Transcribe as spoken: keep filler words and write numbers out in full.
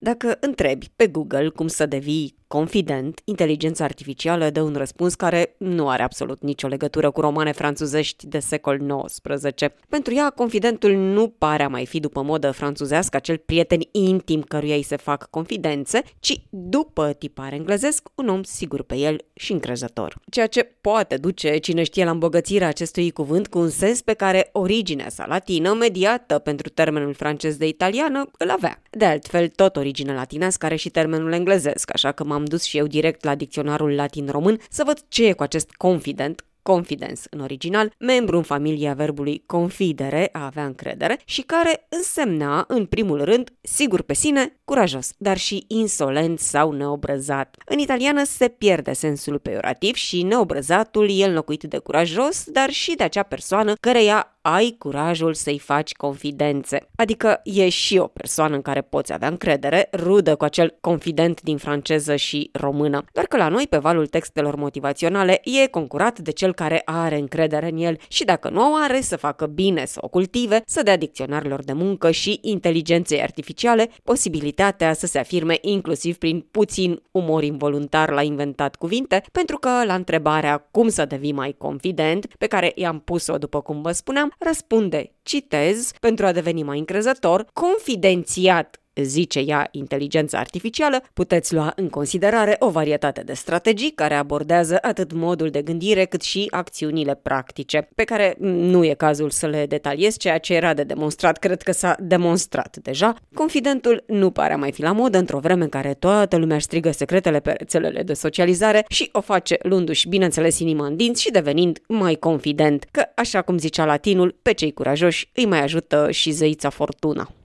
Dacă întrebi pe Google cum să devii confident, inteligența artificială dă un răspuns care nu are absolut nicio legătură cu romane franțuzești de secol nouăsprezece. Pentru ea, confidentul nu pare a mai fi după modă franțuzească acel prieten intim căruia îi se fac confidențe, ci, după tipar englezesc, un om sigur pe el și încrezător. Ceea ce poate duce cine știe la îmbogățirea acestui cuvânt cu un sens pe care originea sa latină, mediată pentru termenul francez de italiană, îl avea. De altfel, tot originea latinească are și termenul englezesc, așa că m-am dus și eu direct la dicționarul latin-român să văd ce e cu acest confident, confidence în original, membru în familia verbului confidere, a avea încredere, și care însemna, în primul rând, sigur pe sine, curajos, dar și insolent sau neobrăzat. În italiană se pierde sensul peiorativ și neobrăzatul e înlocuit de curajos, dar și de acea persoană căreia ai curajul să-i faci confidențe. Adică e și o persoană în care poți avea încredere, rudă cu acel confident din franceză și română. Doar că la noi, pe valul textelor motivaționale, e concurat de cel care are încredere în el și dacă nu o are, să facă bine, să o cultive, să dea dicționarilor de muncă și inteligenței artificiale posibilitatea să se afirme inclusiv prin puțin umor involuntar la inventat cuvinte, pentru că la întrebarea cum să devii mai confident, pe care i-am pus-o după cum vă spuneam, răspunde, citez, pentru a deveni mai încrezător, confidențiat, zice ea, inteligența artificială, puteți lua în considerare o varietate de strategii care abordează atât modul de gândire cât și acțiunile practice, pe care nu e cazul să le detaliez, ceea ce era de demonstrat, cred că s-a demonstrat deja. Confidentul nu pare a mai fi la modă într-o vreme în care toată lumea își strigă secretele pe rețelele de socializare și o face luându-și, bineînțeles, inima în dinți și devenind mai confident, că, așa cum zicea latinul, pe cei curajoși îi mai ajută și zeița fortuna.